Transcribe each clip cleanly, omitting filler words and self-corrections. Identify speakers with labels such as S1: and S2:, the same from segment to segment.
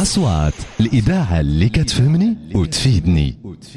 S1: أصوات الإذاعة اللي كتفهمني وتفيدني.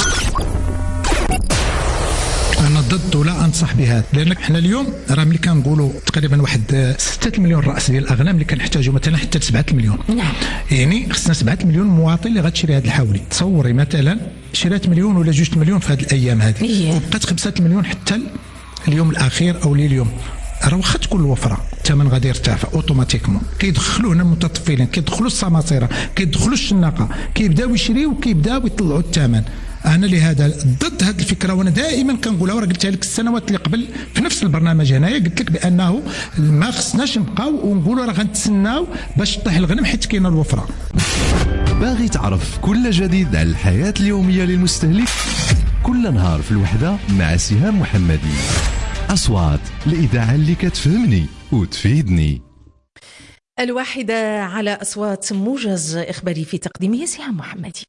S2: أنا ضد ولا أنصح بهذا، لأن حنا اليوم راه ملي كنقولوا تقريبا واحد 6 مليون رأس ديال الأغنام اللي كنحتاجوا مثلا حتى 7 مليون.
S3: نعم.
S2: يعني خصنا 7 مليون مواطن اللي غتشري هذا الحولي. تصوري مثلا شرات مليون ولا 2 مليون في هذه الأيام هذه، بقات 5 مليون حتى اليوم الأخير أو اليوم. راه واخا تكون الوفره الثمن غادي يرتفع اوتوماتيكمون. كيدخلوا هنا المتطفلين، كيدخلوا السماسره، كيدخلوا الشناقه، كيبداو يشريو وكيبداو يطلعوا الثمن. انا لهذا ضد هذه الفكره، وانا دائما كنقولها وراه قلتها لك السنوات اللي قبل في نفس البرنامج هنايا، قلت لك بانه ما خصناش نبقاو ونقولوا راه غنتسناو باش طيح الغنم حيت كاينه الوفره.
S1: باغي تعرف كل جديد على الحياه اليوميه للمستهلك؟ كل نهار في الوحده مع سهام محمدي. أصوات الإذاعة اللي كتفهمني وتفيدني.
S3: الواحدة على أصوات، موجز إخباري في تقديمه سهام محمدي.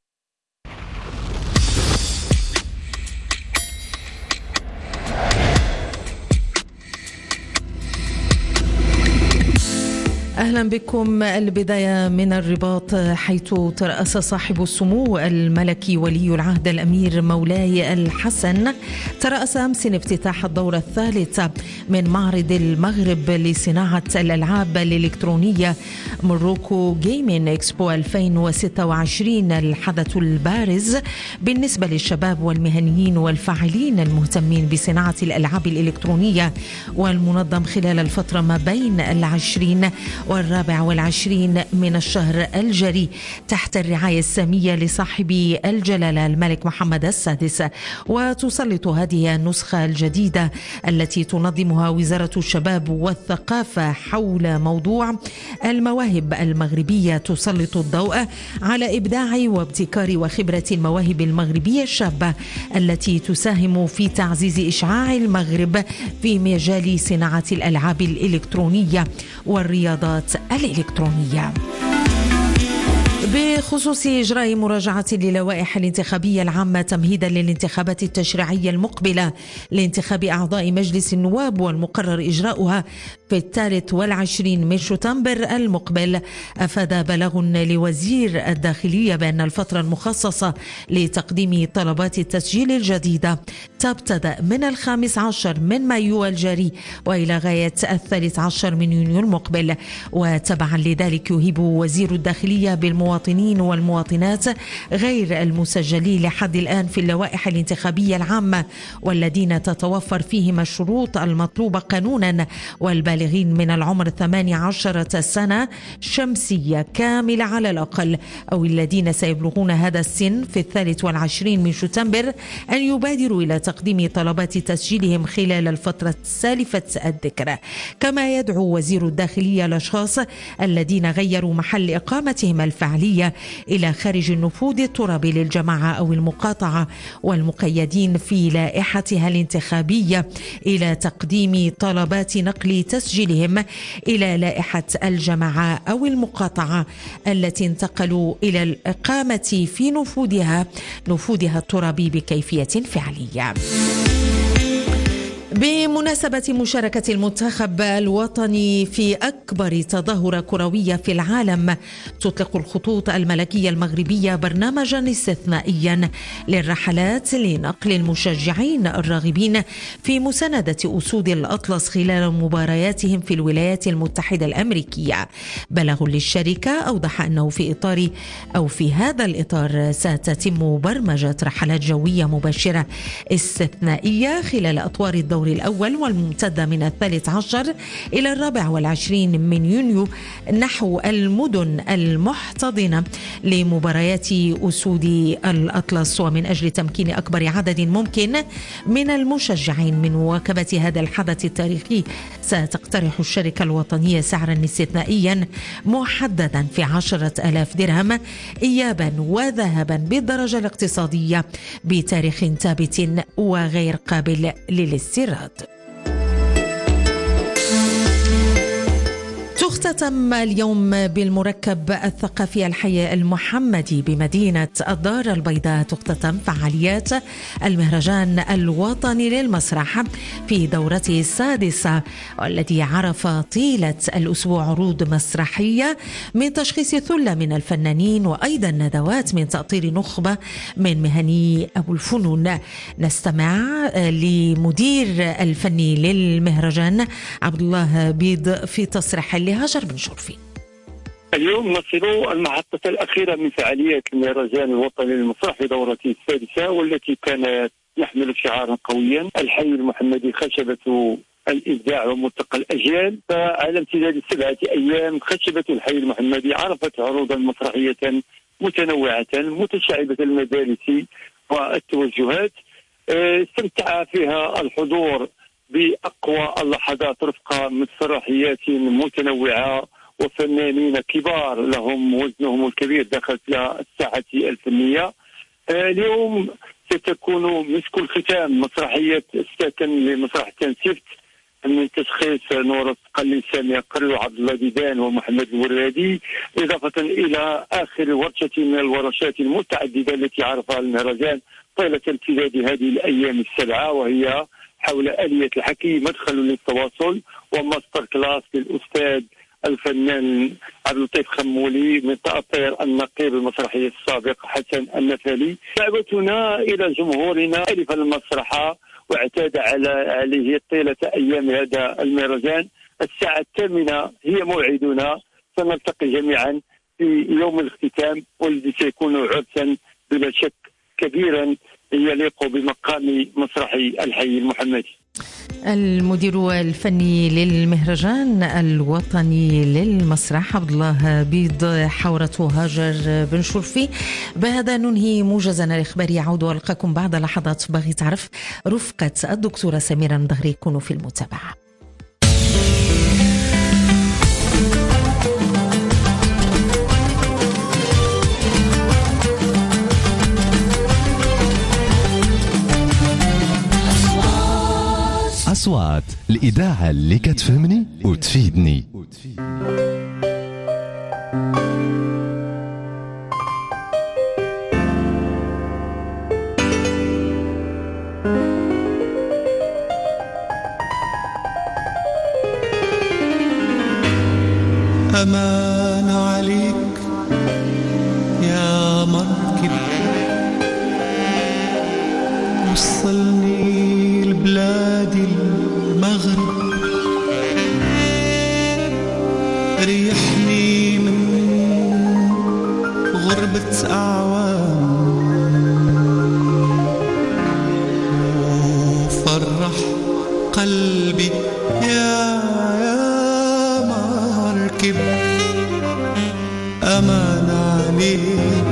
S3: أهلا بكم. البداية من الرباط، حيث ترأس صاحب السمو الملكي ولي العهد الأمير مولاي الحسن ترأس أمس افتتاح الدورة الثالثة من معرض المغرب لصناعة الألعاب الإلكترونية موروكو جيمين إكسبو 2026، الحدث البارز بالنسبة للشباب والمهنيين والفاعلين المهتمين بصناعة الألعاب الإلكترونية، والمنظم خلال الفترة ما بين 20 و24 من الشهر الجاري تحت الرعاية السامية لصاحب الجلالة الملك محمد السادس. وتسلط هذه النسخة الجديدة التي تنظمها وزارة الشباب والثقافة حول موضوع المواهب المغربية تسلط الضوء على إبداع وابتكار وخبرة المواهب المغربية الشابة التي تساهم في تعزيز إشعاع المغرب في مجال صناعة الألعاب الإلكترونية والرياضات الإلكترونية. بخصوص إجراء مراجعة للوائح الانتخابية العامة تمهيدا للانتخابات التشريعية المقبلة لانتخاب أعضاء مجلس النواب، والمقرر إجراؤها في 23 من شتنبر المقبل، أفاد بلاغ لوزير الداخلية بأن الفترة المخصصة لتقديم طلبات التسجيل الجديدة تبتدأ من 15 من مايو الجاري وإلى غاية 13 من يونيو المقبل. وتبعا لذلك يهيب وزير الداخلية بالمواطنين والمواطنات غير المسجلين لحد الآن في اللوائح الانتخابية العامة والذين تتوفر فيهم الشروط المطلوبة قانونا، والبالغين من العمر 18 سنة شمسية كاملة على الأقل، أو الذين سيبلغون هذا السن في 23 من شتنبر، أن يبادروا إلى تقديم طلبات تسجيلهم خلال الفترة السالفة الذكر. كما يدعو وزير الداخلية الأشخاص الذين غيروا محل إقامتهم الفعلية إلى خارج النفوذ الترابي للجماعة أو المقاطعة والمقيدين في لائحتها الانتخابية إلى تقديم طلبات نقل تسجيلهم إلى لائحة الجماعة أو المقاطعة التي انتقلوا إلى الإقامة في نفوذها الترابي بكيفية فعلية. بمناسبة مشاركة المنتخب الوطني في أكبر تظاهرة كروية في العالم، تطلق الخطوط الملكية المغربية برنامجا استثنائيا للرحلات لنقل المشجعين الراغبين في مساندة أسود الأطلس خلال مبارياتهم في الولايات المتحدة الأمريكية. بلاغ للشركة أوضح أنه في هذا الإطار ستتم برمجة رحلات جوية مباشرة استثنائية خلال أطوار الدور الأول والممتدة من 13 إلى 24 من يونيو نحو المدن المحتضنة لمباريات أسود الأطلس، ومن أجل تمكين أكبر عدد ممكن من المشجعين من مواكبة هذا الحدث التاريخي، ستقترح الشركة الوطنية سعرا استثنائيا محددا في 10,000 درهم إيابا وذهبا بالدرجة الاقتصادية بتاريخ ثابت وغير قابل للاستيراد. يختتم اليوم بالمركب الثقافي الحي المحمدي بمدينة الدار البيضاء تختتم فعاليات المهرجان الوطني للمسرح في دورته السادسة، والذي عرف طيلة الأسبوع عروض مسرحية من تشخيص ثلة من الفنانين وأيضا ندوات من تأطير نخبة من مهني أبو الفنون. نستمع لمدير الفني للمهرجان عبد الله بيض في تصريح لهاجر بن شرفي.
S4: اليوم نصل المحطة الأخيرة من فعاليات المهرجان الوطني للمسرح في دورته السادسة، والتي كانت يحمل شعارا قويا: الحي المحمدي خشبة الإبداع وملتقى الأجيال. فعلى امتداد 7 أيام خشبة الحي المحمدي عرفت عروضا مسرحية متنوعة متشعبة المدارس والتوجهات، استمتع فيها الحضور بأقوى اللحظات رفقة مسرحيات متنوعة وفنانين كبار لهم وزنهم الكبير داخل الساحة الفنية. اليوم ستكون مسك الختام مسرحية الساكن لمسرح تنسيفت من تشخيص نور القلي، سامي قري، وعبد الله ديدان ومحمد الورادي، إضافة إلى آخر ورشة من الورشات المتعددة التي عرفها المهرجان طيلة امتداد هذه الأيام السبعة، وهي حول آلية الحكي، مدخل للتواصل، وماستر كلاس للأستاذ الفنان عبد اللطيف خمولي من تأطير النقيب المسرحي السابق حسن النفالي. دعوتنا إلى جمهورنا ألف المسرح واعتاد عليه طيلة أيام هذا المهرجان. الساعة 8 هي موعدنا، سنلتقي جميعا في يوم الاختتام والذي سيكون عرسا بلا شك كبيرا يليق بمقام مسرحي الحي المحمدي.
S3: المدير الفني للمهرجان الوطني للمسرح عبد الله بيض، حورته هاجر بن شرفي. بهذا ننهي موجزنا الإخباري. يعود والقاكم بعد لحظات باغي تعرف رفقة الدكتورة سميرة مدغري. كونوا في المتابعة.
S1: أصوات الإذاعة اللي كتفهمني وتفيدني.
S5: أمان عليك يا مركب، وصلني لبلاد المغرب، ريحني من غربة أعوام، وفرح قلبي يا مركب. أمان عليك،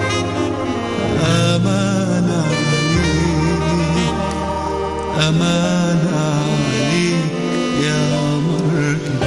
S5: أمان عليك، أمان عليك يا مركب.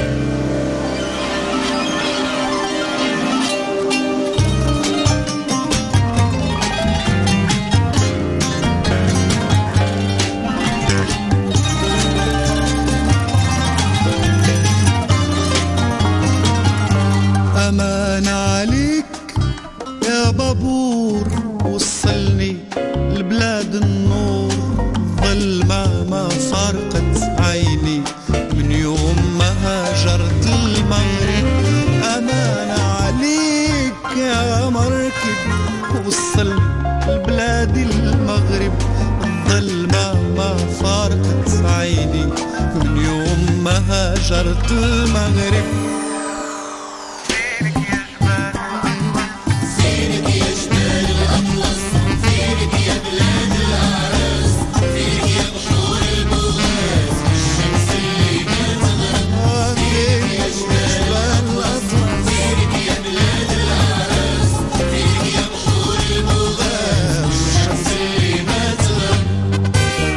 S5: أمان عليك يا بابور، وصلني لبلاد النور، ظلمة ما فارقت عيني من يوم ما هاجرت المغرب. أمان عليك يا مركب، وصلني لبلاد المغرب، ظلمة ما فارقت عيني من يوم ما هاجرت المغرب.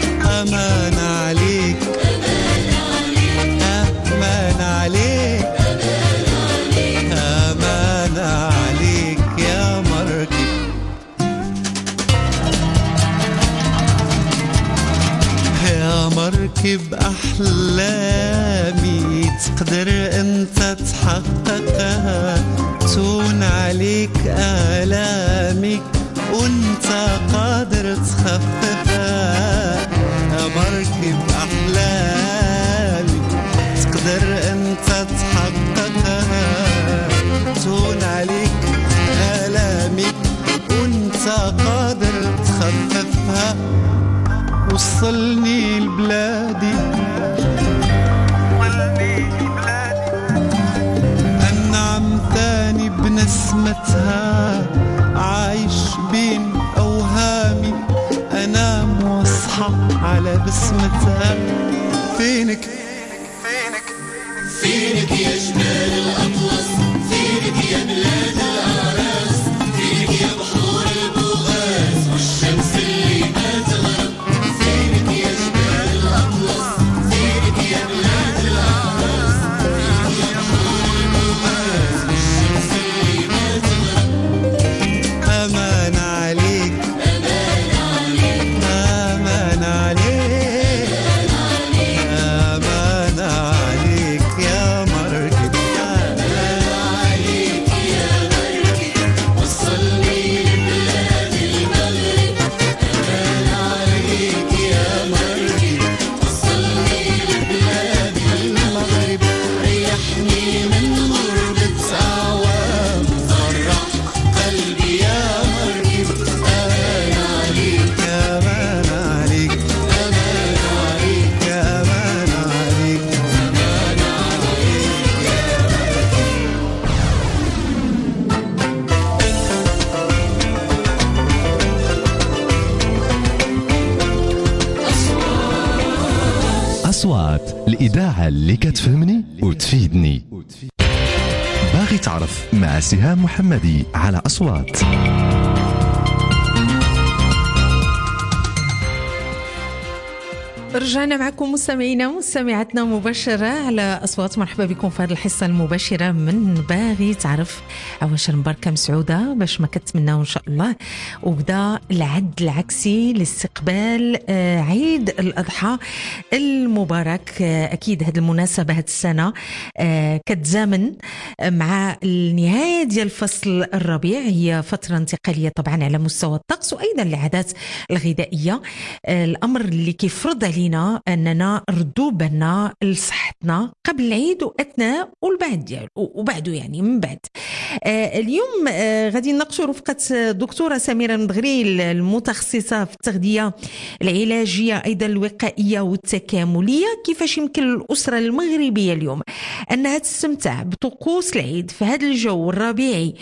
S5: أمان عليك، أمان عليك، عليك آلامي وانت قادر تخففها، مركب أحلامي تقدر انت تحققها. تهون عليك آلامي وانت قادر تخففها، وصلني لبلادي أنعم ثاني بنسمتها، عايش بين أوهامي أنام واصحى على بسمتها. فينك فينك فينك يا جمال الأطلس، فينك يا بلاد الأعراس، فينك يا بحور البوغاز والشمس اللي ما تغرب. فينك يا جمال الأطلس، فينك يا بلاد الأعراس، فينك يا بحور البوغاز والشمس اللي ما تغرب. أمان عليك أمان عليك أمان عليك أمان عليك يا مركب، أمان عليك يا مركب وصلني لبلاد المغرب. أمان عليك يا مركب وصلني لبلاد المغرب. ريحني من غربة أعوام، فرح قلبي يا مركب. أمان عليك أمان عليك أمان عليك أمان عليك أمان
S1: أصوات الإذاعة اللي كتفهمني وتفيدني. باغي تعرف مع سهام محمدي على أصوات.
S3: رجعنا معكم مستمعينا ومستمعاتنا مباشرة على أصوات. مرحبا بكم في هذه الحصة المباشرة من باغي تعرف. عواشر مباركة مسعودة باش ما كتمناو إن شاء الله. وبدا العد العكسي لاستقبال عيد الأضحى المبارك. أكيد هذه المناسبة هذه السنة كتزامن مع النهاية ديال فصل الربيع، هي فترة انتقالية طبعا على مستوى الطقس وأيضا العادات الغذائية. الأمر اللي كيفرض علينا أننا ردوا بالنا لصحتنا قبل العيد وأثناء والبعد ديالو وبعده، يعني من بعد. اليوم غادي نناقشوا رفقة دكتورة سميرة المدغري المتخصصة في التغذية العلاجية أيضا الوقائية والتكاملية، كيفاش يمكن الأسرة المغربية اليوم أنها تستمتع بطقوس العيد في هذا الجو الربيعي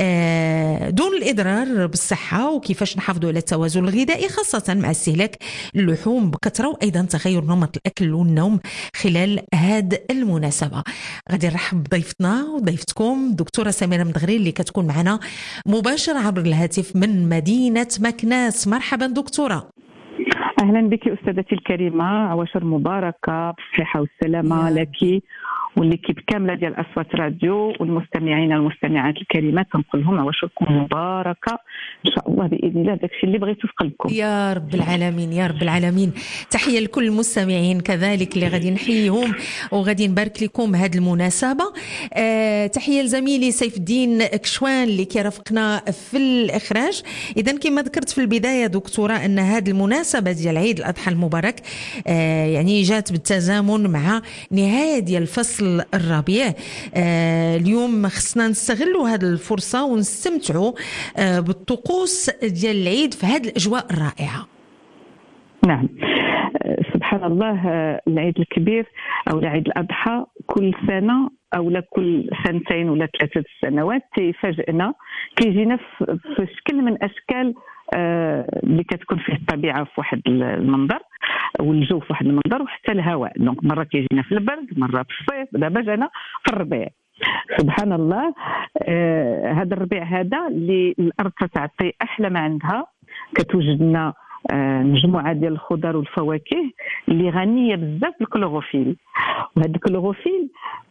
S3: دون الإضرار بالصحة، وكيفاش نحافظوا على التوازن الغذائي خاصة مع استهلاك اللحوم بكثرة وأيضا تغير نمط الأكل والنوم خلال هذه المناسبة. غادي نرحب بضيفتنا وضيفتكم دكتورة سميرة المدغري اللي كتكون معنا مباشرة عبر الهاتف من مدينة مكناس. مرحبا دكتورة.
S6: أهلا بك أستاذتي الكريمة، عواشر مباركة بالصحة والسلامة لك والليكيب كاملة ديال أصوات راديو والمستمعين والمستمعات الكريمات، تنقول لهم عواشركم مباركة إن شاء الله بإذن الله، داكشي اللي بغيتو في قلبكم
S3: يا رب العالمين يا رب العالمين. تحية لكل المستمعين كذلك اللي غادي نحييهم وغادي نبارك لكم هذه المناسبة. تحية لزميلي سيف الدين كشوان اللي كيرافقنا في الإخراج. إذن كما ذكرت في البداية دكتورة أن هذه المناسبة ديال عيد الأضحى المبارك يعني جات بالتزامن مع نهاية ديال فصل الربيع. اليوم خصنا نستغلوا هذه الفرصة ونستمتعوا بالطقوس ديال العيد في هذه الأجواء الرائعة.
S6: نعم سبحان الله، العيد الكبير أو العيد الأضحى كل سنة أو لا كل سنتين ولا 3 سنوات تيفاجئنا، كيجينا في شكل من أشكال اللي كتكون فيه الطبيعة في واحد المنظر والجو في واحد المنظر وحتى الهواء. دونك مرة كيجينا في البرد، مرة في الصيف، دابا جانا في الربيع. سبحان الله، هذا الربيع هذا اللي الأرض تعطي أحلى ما عندها، كتوجد لنا مجموعة ديال الخضر والفواكه اللي غنية بزاف بالكلوروفيل، وهذا الكلوروفيل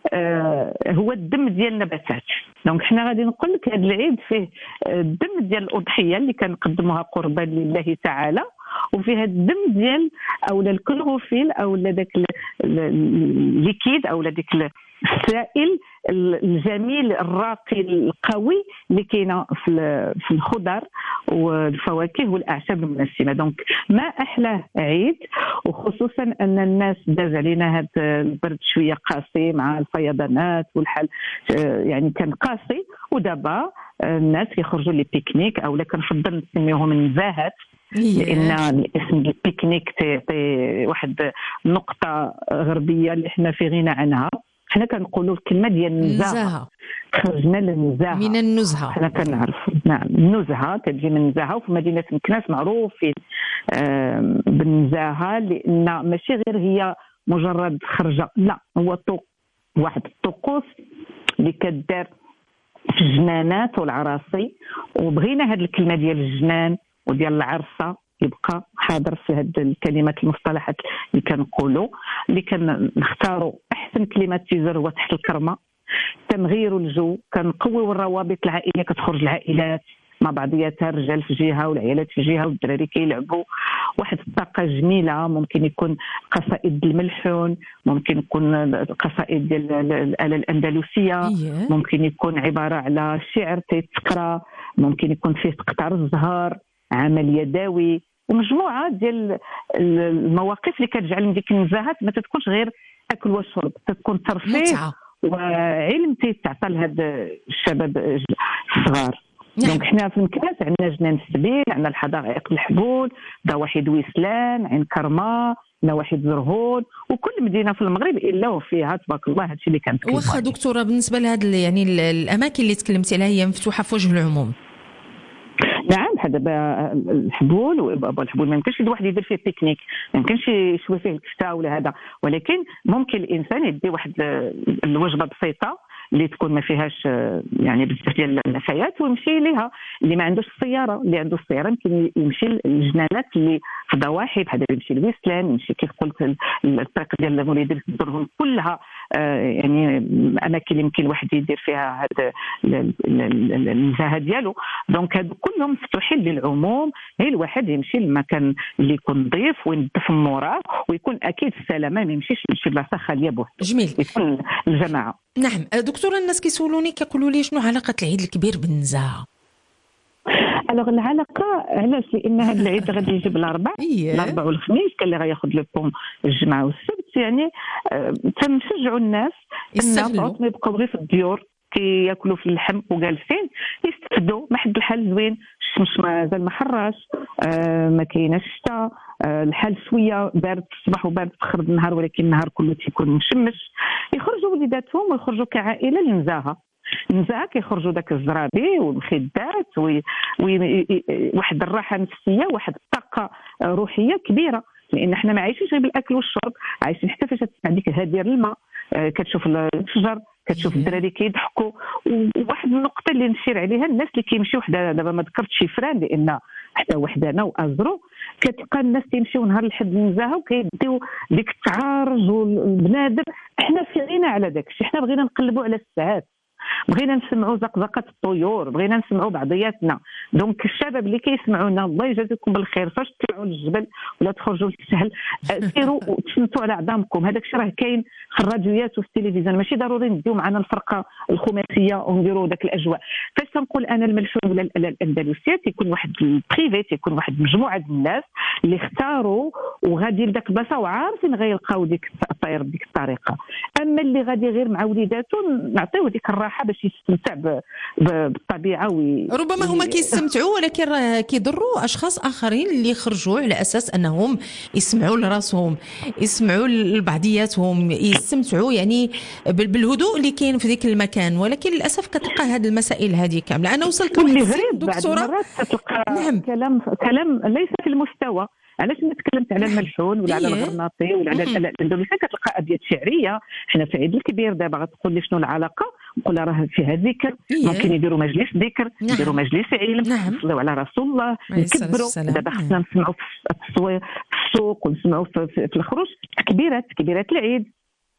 S6: هو الدم ديال النباتات. دونك حنا غادي نقول لك هذا العيد فيه الدم ديال الأضحية اللي كنقدموها قربا لله تعالى، وفيها الدم ديال اولا الكلوروفيل اولا داك الليكيد اولا ديك السائل الجميل الراقي القوي اللي كاينه في الخضر والفواكه والاعشاب المنسمه. دونك ما احلاه عيد، وخصوصا ان الناس داز علينا هذا البرد شويه قاسي مع الفيضانات والحال يعني كان قاسي، ودابا الناس يخرجوا لي بيكنيك، او كنفضل نسميوهم النزاهات، لان اسم البيكنيك تعطي واحد نقطه غربيه اللي احنا في غنى عنها. حنا كنقولوا الكلمه ديال النزاهه، خرجنا للنزاهه
S3: من النزهه.
S6: حنا كنعرف نعم النزهه كتجي من النزاهه، وفي مدينه مكناس معروفين بالنزاهه، لان ماشي غير هي مجرد خرجه، لا هو واحد الطقوس اللي كدار في الجنانات والعراصي. وبغينا هذه الكلمه ديال الجنان وديال العرسه يبقى حاضر في هذه الكلمات المصطلحات اللي كنقولوا، اللي كنختاروا احسن كلمات تيزر هو تحت الكرمه، تنغيروا الجو، كنقويوا الروابط العائليه، كتخرج العائلات مع بعضياتها، الرجال في جهه والعيالات في جهه والدراري كيلعبوا، واحد الطاقه جميله. ممكن يكون قصائد الملحون، ممكن يكون قصائد ديال الاله الاندلسيه، ممكن يكون عباره على شعر تيتقرا، ممكن يكون فيه تقطار الزهر، عمل يدوي، ومجموعه ديال المواقف اللي كتجعل من ديك النزاهات ما تكونش غير اكل وشرب، تكون ترفيه وعلم تيتعطى لهذا الشباب الصغار. دونك حنا في مكناس عندنا جنان السبيل، عندنا الحدائق الحبول، ضواحي دويسلان، عين كرمه، نواحي زرهون، وكل مدينه في المغرب الا وفيها تبارك الله هادشي اللي كنتكلم.
S3: واخا دكتوره بالنسبه لهاد يعني الاماكن اللي تكلمتي عليها هي مفتوحه في وجه العموم؟
S6: نعم، بحال دابا الحبول وابو الحبول ما يمكنش واحد يدير فيه بيكنيك، ما يمكنش يشوي فيه الكفته ولا هذا، ولكن ممكن الانسان يدي واحد الوجبه بسيطه اللي تكون ما فيهاش يعني بزاف ديال النفايات ويمشي ليها. اللي ما عندوش السياره، اللي عنده السياره يمكن يمشي للجنانات اللي في ضواحي، بحال يمشي لويسلان، يمشي كيف قلت الطريق ديال موليد الدرهم، كلها يعني اماكن اللي يمكن الواحد يدير فيها هذا النزاهه ديالو. دونك هادو كلهم مفتوحين للعموم، غير الواحد يمشي للمكان اللي يكون نظيف وينظف موراه، ويكون اكيد السلامه، ما يمشيش يمشي بلاصه خاليه بوحده،
S3: جميل
S6: يكون الجماعه.
S3: نعم دكتوره، الناس كيسولوني كيقولوا لي شنو علاقه العيد الكبير بالنزاهه؟
S6: الوغ العلاقه علاش؟ لان هذا العيد غادي يجيب الاربع والخميس، كان اللي غياخذ لو بون الجمعه والسبت، يعني تنشجعوا الناس ان ما يبقاو غير في الديور كياكلوا في اللحم وجالسين، يستفدوا. ما حد الحال زوين، الشمس مازال ما حراش، ما كايناش الشتا، الحال شويه بارد في الصباح وبارد في اخر النهار، ولكن النهار كله تيكون مشمش. يخرجوا وليداتهم ويخرجوا كعائله للنزاهه. النزاهه كيخرجوا داك الزرابي والمخدات واحد الراحه نفسيه، واحد الطاقه روحيه كبيره، لان احنا ما عايشينش غير بالاكل والشرب، عايشين حتى فاش تسمع ديك هدير الماء، كتشوف الشجر، كتشوف الدراري كيضحكوا. وواحد النقطه اللي نشير عليها، الناس اللي كيمشيو حدا، دابا ما ذكرتش شفران لان حتى وحدانا وازرو، كتلقى الناس كيمشيو نهار الحد النزاهه وكيديو ديك التعارج والبنادم. احنا في غنى على داك الشيء، احنا بغينا نقلبوا على الساعات، بغينا نسمعوا زقزقه الطيور، بغينا نسمعوا بعضياتنا. دونك الشباب اللي كيسمعونا الله يجازيكم بالخير، فاش تطلعوا للجبل ولا تخرجوا للسهل سيروا وتشمتوا على عظامكم. هذاك الشيء راه كاين في الراديوات وفي التلفزيون، ماشي ضروري نديو معنا الفرقه الخماسيه ونديروا داك الاجواء. فاش تنقول انا الملحون ولا الاندلسيه، تيكون واحد البريفي، تيكون واحد مجموعه ديال الناس اللي اختاروا وغادي لذاك البلاصه وعارفين غيلقاو ديك الطير بديك الطريقه. اما اللي غادي غير مع وليداتو نعطيوه ديك الراحه باش يستمتع بالطبيعه
S3: ربما هما كيستمتعوا، ولكن راه كيضروا اشخاص اخرين اللي خرجوا على اساس انهم يسمعوا لراسهم، يسمعوا لبعضياتهم، يستمتعوا يعني بالهدوء اللي كاين في ذيك المكان. ولكن للاسف كتلقى هذه المسائل هذه كامله. انا وصلت لواحد السن دكتوره،
S6: نعم كلام ليس في المستوى. علاش ما تكلمت على الملحون ولا على الغرناطي ولا على الاندلسيه؟ كتلقى ابيات شعريه. حنا في عيد الكبير دابا غتقول لي شنو العلاقه، نقول راه فيها ذكر، ممكن يديروا مجلس ذكر، يديروا مجلس علم، يصلوا على رسول الله، نكبروا. دابا خصنا نسمعوا في السوق ونسمعوا في الخروج تكبيرات العيد،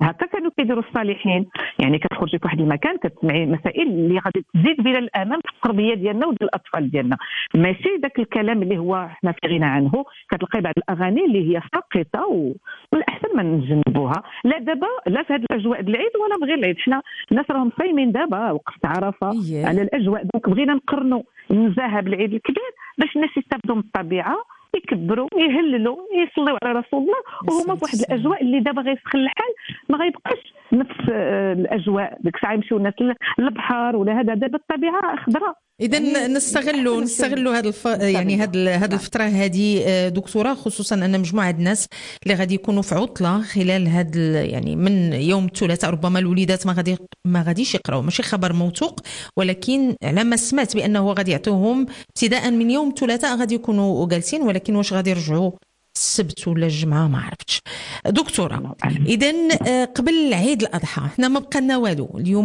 S6: هكا كانوا كيديروا الصالحين. يعني كتخرجي في واحد المكان كتسمعي مسائل اللي غادي تزيد بنا الامام في التربيه ديالنا وديال الاطفال ديالنا، ماشي داك الكلام اللي هو حنا في غنى عنه. كتلقاي بعض الاغاني اللي هي ساقطه والاحسن ما نجنبوها، لا دابا لا في هذه الاجواء ديال العيد ولا بغير العيد. حنا الناس راهم صايمين دابا وقت عرفه على الاجواء، دونك بغينا نقرنوا النزاهه بالعيد الكبير باش الناس يستافدوا من الطبيعه، يكبروا يهللوا يصليوا على رسول الله، وهما في واحد الاجواء اللي دابا غيسخن الحال، ما غيبقاش نفس الاجواء. ديك الساعه يمشيو الناس للبحر ولا هذا، دابا الطبيعه خضراء.
S3: اذا نستغلوا يعني هذه الفتره هذه دكتوره، خصوصا ان مجموعه الناس اللي غادي يكونوا في عطله خلال يعني من يوم الثلاثاء، ربما الوليدات ما غاديش يقراو، ماشي خبر موثوق، ولكن على ما سمعت بانه غادي يعطوهم ابتداء من يوم الثلاثاء غادي يكونوا جالسين، ولكن واش غادي يرجعوا السبت ولا الجمعه ما عرفتش. دكتوره، اذا قبل عيد الاضحى حنا ما بقى لنا والو،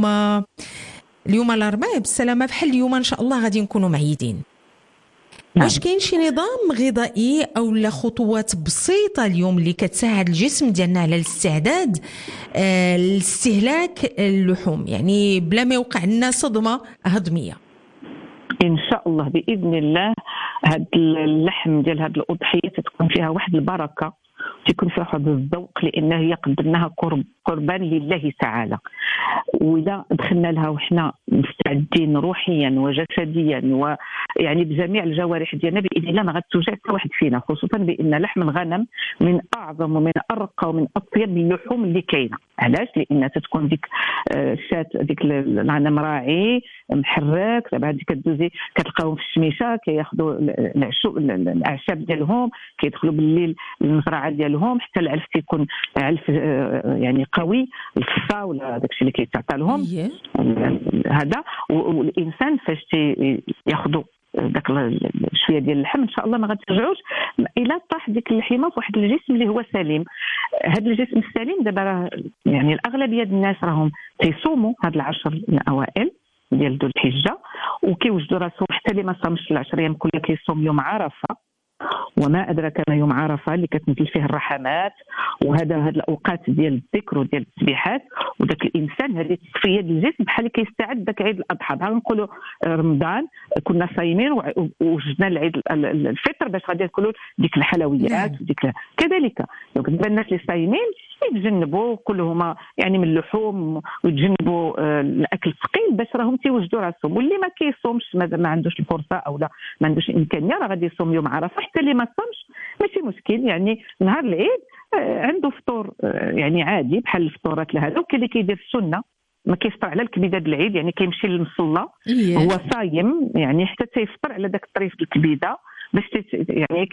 S3: اليوم الاربعاء بالسلامه، بحال اليوم ان شاء الله غادي نكونوا معيدين. واش كاين شي نظام غذائي او لا خطوات بسيطه اليوم اللي كتساعد الجسم ديالنا على الاستعداد لاستهلاك اللحوم، يعني بلا ما يوقع لنا صدمه هضميه؟
S6: ان شاء الله باذن الله هاد اللحم ديال هاد الاضحيه تكون فيها واحد البركه، تكون فيها واحد الذوق، لان هي قدمناها قربان لله تعالى. واذا دخلنا لها وحنا مستعدين روحيا وجسديا ويعني بجميع الجوارح ديالنا، باذن الله ما غتوجع حتى واحد فينا، خصوصا بان لحم الغنم من اعظم ومن ارقى ومن اطيب اللحوم اللي كاينه. علاش؟ لان تتكون ديك الشات ديك الغنم راعي محرك، دابا هذيك كدوزي كتلقاهم في الشميشه كياخذوا الاعشاب ديالهم، كيدخلوا بالليل المزرعه ديالهم، حتى العلف تيكون علف يعني قوي، الفصا ولا داكشي اللي كيتعطى لهم هذا. والانسان فاش ياخذوا داك شويه ديال اللحم ان شاء الله ما غترجعوش الا طاح ديك اللحيمه في واحد الجسم اللي هو سليم. هذا الجسم السليم دابا يعني الاغلبيه ديال الناس راهم تيصوموا هاد العشر الاوائل ديال ذو الحجه، وكيوجدوا راسهم حتى اللي ما صامش العشر ايام كلها كيصوم يوم عرفه، وما أدرك ما يوم عرفة اللي كتنزل فيه الرحمات، هاد الأوقات ديال الذكر وديال التسبيحات. وداك الإنسان هذه تصفية الجسم بحال كيستعد داك عيد الأضحى. بحال نقولوا رمضان كنا صايمين ووجدنا العيد الفطر باش غادي ناكلوا ديك الحلويات وديك كذلك. دونك الناس اللي صايمين يتجنبوا كلهما يعني من اللحوم، ويتجنبوا الاكل الثقيل باش راهم تيوجدوا راسهم. واللي ما كيصومش ما عندوش الفرصه او لا ما عندوش امكانيه راه غادي يصوم يوم عرفه. حتى اللي ما صامش ماشي مشكل، يعني نهار العيد عنده فطور يعني عادي بحال الفطورات لهذا. وكاين اللي كيدير السنه ما كيفطر على الكبيده ديال العيد، يعني كيمشي للمصلى هو صايم يعني حتى تيفطر على داك الطريف الكبيده باش يعني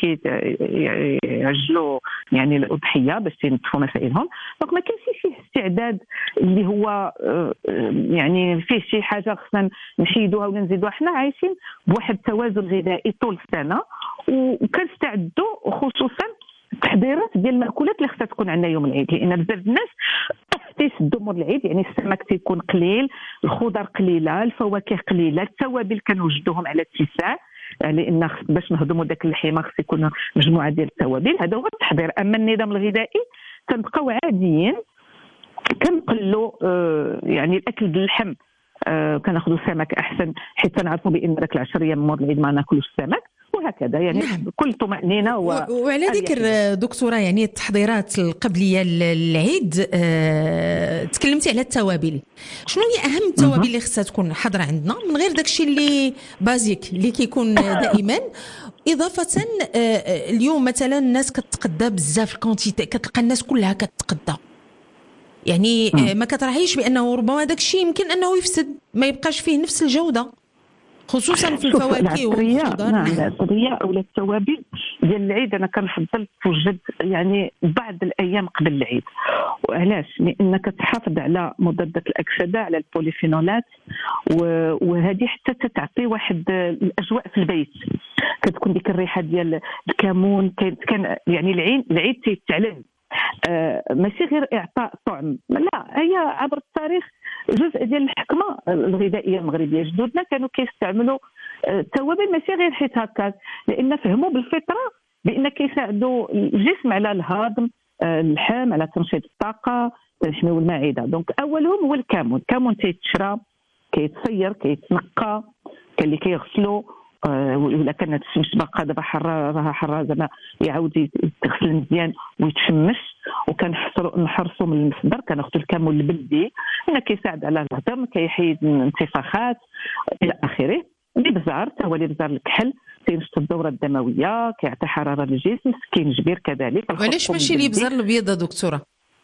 S6: كيعجلوا يعني الاضحيه باش ينظفوا مسائلهم. دونك ما كاينش شي استعداد اللي هو يعني فيه شي حاجه خصنا نحيدوها ولا نزيدوها. حنا عايشين بواحد التوازن غذائي طول السنه، وكنستعدوا خصوصا التحضيرات ديال المأكولات اللي خصها تكون عندنا يوم العيد، لان بزاف الناس تيسدوا مور العيد. يعني السمك تيكون قليل، الخضر قليله، الفواكه قليله، التوابل كنوجدوهم على اتساع، لان باش نهضموا داك اللحيمه خص يكون مجموعه ديال التوابل. هذا هو التحضير. اما النظام الغذائي كنبقاو عاديين، كنقلوا يعني الاكل ديال اللحم كناخذوا السمك احسن، حيت كنعرفوا بان داك 10 ايام مور العيد ما ناكلوش السمك، وهكذا يعني بكل طمأنينة.
S3: وعلى ذكر دكتورة يعني التحضيرات القبلية للعيد، تكلمتي على التوابل. شنو هي أهم التوابل اللي خصها تكون حاضرة عندنا من غير داكشي اللي بازيك اللي كيكون دائما؟ إضافة اليوم مثلا الناس كتقدى بزاف الكونتيتي، كتلقى الناس كلها كتقدى، يعني ما كتراعيش بأنه ربما داكشي يمكن أنه يفسد، ما يبقاش فيه نفس الجودة، خصوصا في الفواكه والخضار.
S6: نعم العطريه او التوابل ديال العيد انا كنفضل توجد يعني بعض الايام قبل العيد. وعلاش؟ لانك تحافظ على مضادات الاكسده، على البوليفينولات، وهذه حتى تعطي واحد الاجواء في البيت. كتكون ديك الريحه ديال الكمون، كان يعني العيد تيتعلن ماشي غير اعطاء طعم، لا هي عبر التاريخ جزء ديال الحكمه الغذائيه المغربيه. جدودنا كانوا كيستعملوا التوابل ماشي غير حيت هكا، لان فهموا بالفطره بان كيساعدوا الجسم على الهضم، اللحم على تنشيط الطاقه، تنحميو المعده. دونك اولهم هو الكمون. الكمون تيتشرى، كيتصير، كيتنقى، كاين اللي كيغسلو ولا كانت الشمس باقا دابا حرة زعما يعاود يتغسل مزيان ويتشمس. وكنحرصوا من المصدر، كناخذوا الكمون البلدي لأنه كيساعد على الهضم، كيحيد الانتفاخات الى اخره. الابزار حتى هو الابزار الكحل تينشط الدوره الدمويه، كيعطي حراره للجسم. السكينجبير كذلك.
S3: وعلاش ماشي الابزار الابيض دكتوره؟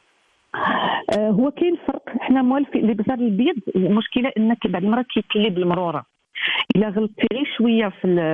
S6: هو كاين فرق. حنا موالفين الابزار الابيض، المشكله انك بعض المرات كيتلي بالمروره. الا غلطتي غير شويه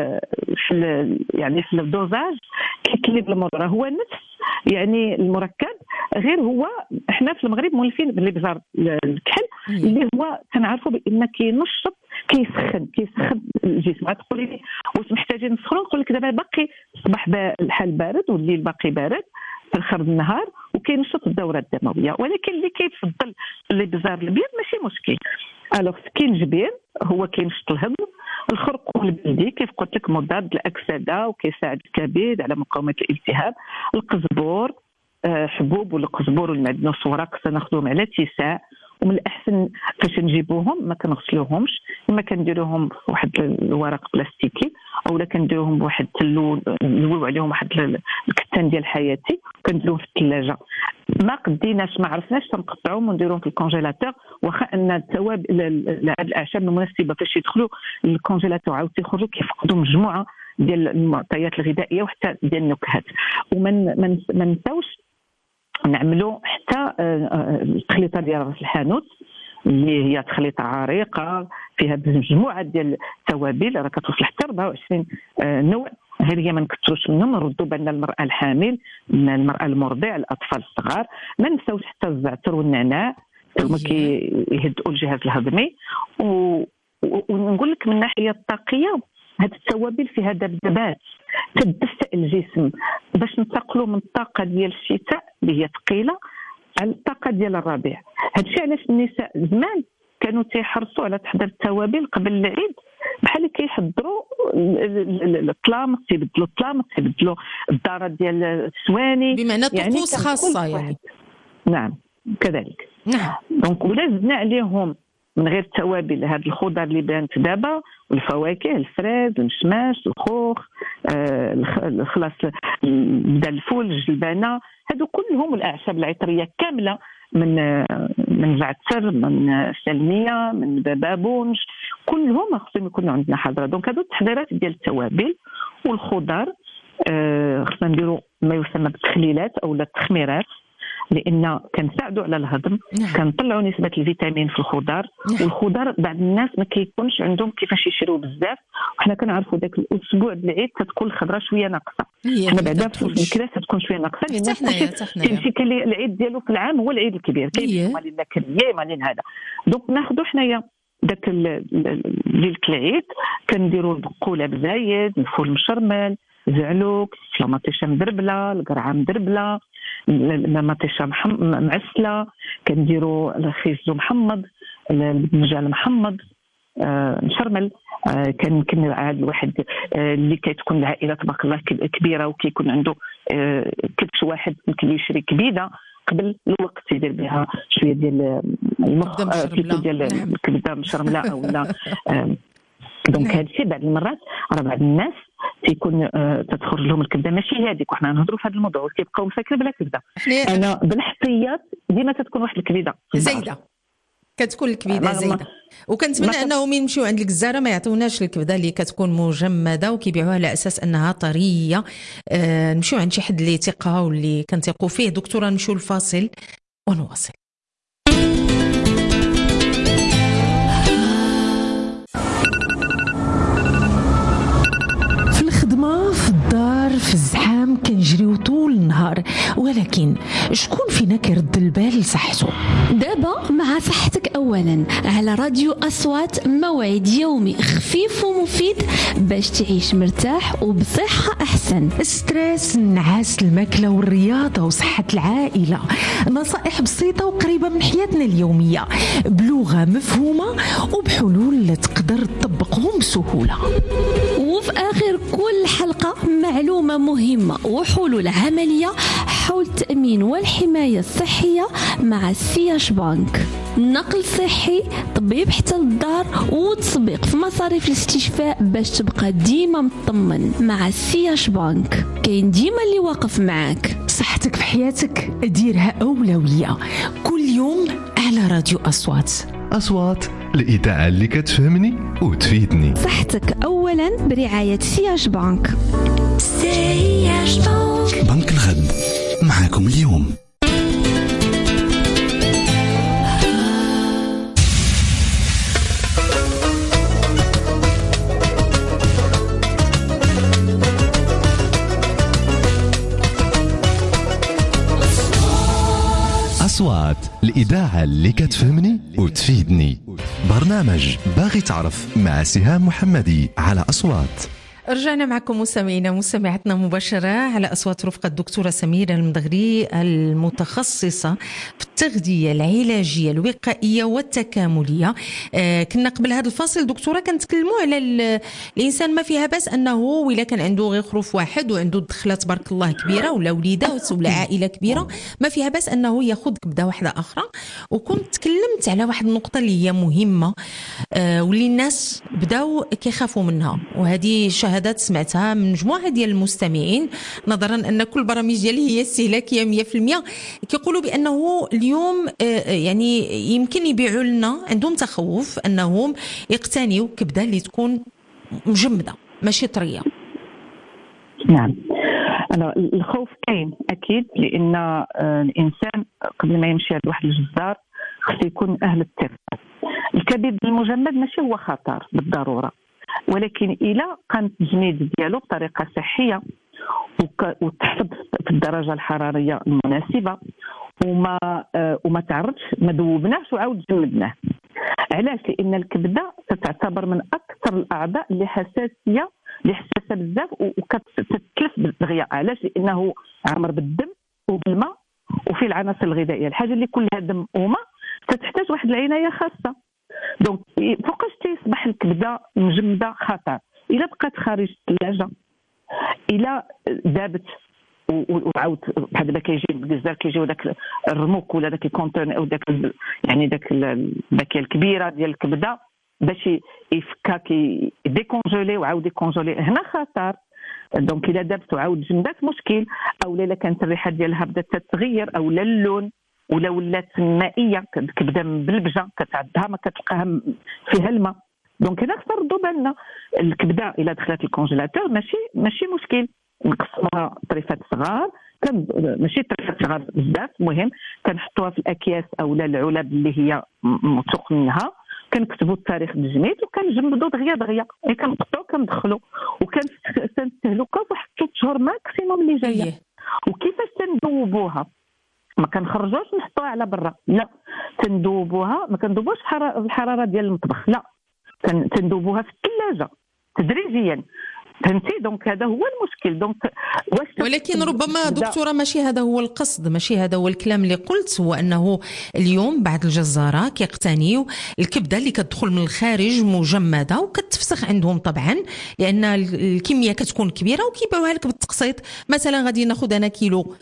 S6: في الدوزاج كيتلي بالمروره. هو نفس يعني المركب، غير هو احنا في المغرب مولفين بالابزار الكحل اللي هو كنعرفوا بان كينشط، كيسخن الجسم. غتقولي لي واش محتاجين نسخنوا؟ نقول لك دابا باقي الصباح الحال بارد والليل باقي بارد في اخر النهار وكينشط الدوره الدمويه. ولكن اللي كيفضل الابزار الابيض ماشي مشكل. الوغ السكينجبير هو كينشط الهضم. الخرقوم البلدي كيف قلت لك مضاد للاكسده وكيساعد الكبد على مقاومه الالتهاب. القزبور، حبوب والقزبور والمعدنوس وراق كناخذوهم على اتساع. ومن الاحسن فاش نجيبوهم ما كنغسلوهمش، اما كنديروهم في واحد الورق بلاستيكي اولا كنديروهم بواحد التلون نلويو عليهم واحد الكتان ديال حياتي كنديروهم في الثلاجه. ما قديناش ما عرفناش تنقطعوهم ونديروهم في الكونجيلاتور، واخا ان التوابل هاد الاعشاب المناسبه فاش يدخلوا للكونجيلاتور عاود تيخرجوا كيفقدوا مجموعه ديال المعطيات الغذائيه وحتى ديال النكهات. ومن ما نساوش نعملوا حتى التخليطه ديال راس الحانوت اللي هي تخليطه عريقه فيها مجموعه ديال التوابل، راه كتوصل حتى 24 نوع. هذه ما نكثروش منهم، نردوا بالنا المراه الحامل، المراه المرضع، الاطفال الصغار. ما نساوش حتى الزعتر والنعناع هما كيهدئوا الجهاز الهضمي. ونقول لك من الناحيه الطاقيه هاد التوابل فيها دبدبات تدفئ الجسم باش ننتقلوا من الطاقه ديال الشتاء اللي هي ثقيله على الطاقه ديال الربيع. هادشي علاش النساء زمان كانوا تيحرصوا على تحضير التوابل قبل العيد، بحال كيحضروا الطلام، تيبدلوا الطلام، تيبدلوا الدارات ديال السواني،
S3: بمعنى طقوس خاصه يعني.
S6: نعم كذلك.
S3: نعم.
S6: دونك ولا زدنا عليهم من غير التوابل هاد الخضر اللي بانت دابا والفواكه، الفريز، المشماش، الخوخ، خلاص بدا الفول، الجلبانه، هادو كلهم الاعشاب العطريه كامله من زعتر، من سلميه، من بابونج، كلهم خصهم يكونوا عندنا حاضره. دونك هادو التحضيرات ديال التوابل والخضر خصنا نديروا ما يسمى بالتخليلات او التخميرات، لان كنساعدوا على الهضم. كنطلعوا نسبه الفيتامين في الخضر. والخضر بعض الناس ما كيكونش عندهم كيفاش يشريو بزاف، وحنا كنعرفوا داك الاسبوع ديال العيد تتكون الخضره شويه ناقصه. حنا بعدا في الكلاس تكون شويه ناقصه لان كاين كان العيد ديالو في العام هو العيد الكبير، كاين مالين كريه مالين هذا. دونك ناخذوا حنايا داك ليله العيد كنديروا البقوله بزايد، الفول مشرمل، زعلوك، فلاماطيشه مدربله، القرعه مدربله، المطيشه معسله، كنديروا الخيزو محمض، البنجال محمض مشرمل. كان عاد الواحد اللي كتكون العائله تبارك الله كبيره وكيكون عنده كبش واحد يمكن يشري كبيده قبل الوقت يدير بها شويه ديال المخ ديال الكبده مشرمله اولا. دونك هادشي بعض المرات راه بعض الناس تيكون تدخل لهم الكبده ماشي هذيك، وحنا نهضروا في هذا الموضوع وكيبقاو مفكر بلا كبده. انا بالاحتياط ديما تتكون واحد الكبده
S3: زايده، كتكون الكبده زايده. وكنتمنى انهم يمشيو عند الجزاره ما يعطوناش الكبده اللي كتكون مجمده وكيبيعوها على اساس انها طريه. نمشيو عند شي حد اللي ثقه واللي كنثقوا فيه. دكتوره نمشيو الفاصل ونواصل. في الدار في الزحام كنجريو طول النهار، ولكن شكون فينا كيرد البال لصحته؟
S7: دابا مع صحتك اولا على راديو اصوات، موعد يومي خفيف ومفيد باش تعيش مرتاح وبصحه احسن.
S3: ستريس، النعاس، الماكله والرياضه وصحه العائله، نصائح بسيطه وقريبه من حياتنا اليوميه بلغه مفهومه وبحلول تقدر تطبقهم بسهوله.
S7: وفي اخر كل حلقه معلومه مهمه وحلول عمليه الصحة والتأمين والحماية الصحية مع سياش بانك. نقل صحي، طبيب حتى للدار، وتسبيق في مصاريف الاستشفاء باش تبقى ديما مطمن. مع سياش بانك كاين ديما اللي واقف معاك.
S3: صحتك في حياتك ديرها أولوية كل يوم على راديو أصوات.
S1: أصوات، الإذاعة اللي كتفهمني وتفيدني.
S7: صحتك أولا برعاية سياش بانك. سياش بانك،
S8: بنك الغد معاكم اليوم.
S1: أصوات، الإذاعة اللي كتفهمني وتفيدني. برنامج باغي تعرف مع سهام محمدي على أصوات.
S3: رجعنا معكم مستمعينا مستمعتنا مباشرة على أصوات رفقة الدكتورة سميرة المدغري المتخصصة في التغذية العلاجية الوقائية والتكاملية. كنا قبل هذا الفاصل دكتورة كنتكلموا على الإنسان ما فيها بس أنه ولا كان عنده غير خروف واحد وعنده دخلة تبارك الله كبيرة ولا وليدات ولا عائلة كبيرة، ما فيها بس أنه ياخذ كبدة واحدة أخرى. وكنت تكلمت على واحد النقطة اللي هي مهمة واللي الناس بداو كيخافوا منها، وهذه شهادات سمعتها من مجموعة ديال المستمعين، نظرا أن كل برامج ديالي هي استهلاكية 100%، كيقولوا بأنه اليوم يعني يمكن يبيعوا لنا، عندهم تخوف أنهم يقتنيوا كبدة اللي تكون مجمدة ماشي طرية.
S6: نعم، أنا الخوف كاين أكيد، لأن الإنسان قبل ما يمشي عند واحد الجزار خصو يكون أهل الثقة. الكبد المجمد ماشي هو خطر بالضرورة، ولكن إلى كان التجميد ديالو بطريقة صحية وتحفظ في الدرجة الحرارية المناسبة وما تعرضش، ما ذوبناش وعاود جمدناه. علاش؟ لأن الكبدة تعتبر من أكثر الأعضاء اللي حساسة بزاف وكتتلف بالدغيا. علاش؟ لأنه عامر بالدم وبالماء وفي العناصر الغذائية. الحاجة اللي كلها دم وماء تحتاج واحد العناية خاصة. دونك فوقاش تصبح الكبده مجمده خطر؟ الا بقات خارج الثلاجه، الا ذابت وعاود بحال دابا كيجي الجزار كيجيو داك الرموك ولا داك الكونتون او داك يعني داك الباكيه الكبيره ديال الكبده باش يفكا كي ديكونجولي وعاود يكونجولي، هنا خطر. دونك الا ذابت وعاود جمدات مشكل، او الا كانت الريحه ديالها بدات تتغير او اللون ولا ولات مائيه كبده مبلبجه كتعدها ما كتلقاها فيها الماء. دونك هنا خصنا نردوا بالنا. الكبده الا دخلت الكونجيلاتور ماشي مشكل، نقسموها طريفات صغار، ماشي طريفات صغار بزاف، المهم كنحطوها في الاكياس او العلب اللي هي موثوق منها، كنكتبوا التاريخ التجميد وكنجمدوا دغيا كنقطعوا كندخلوا وكنستهلكوا واحد 3 شهور ماكسيموم اللي جايه. وكيفاش تندوبوها؟ ما كنخرجوش نحطوها على برا، لا، تندوبوها، ما كندوبوش الحراره ديال المطبخ، لا، تندوبوها في الثلاجه تدريجيا، فهمتي؟ دونك هذا هو المشكل. دونك
S3: ولكن ربما دكتوره ماشي هذا هو القصد، ماشي هذا هو الكلام اللي قلت، هو انه اليوم بعض الجزاره كيقتنيوا الكبده اللي كتدخل من الخارج مجمده وكتفسخ عندهم طبعا، لان الكميه كتكون كبيره وكيبيعوها لك بالتقسيط. مثلا غادي ناخذ انا كيلو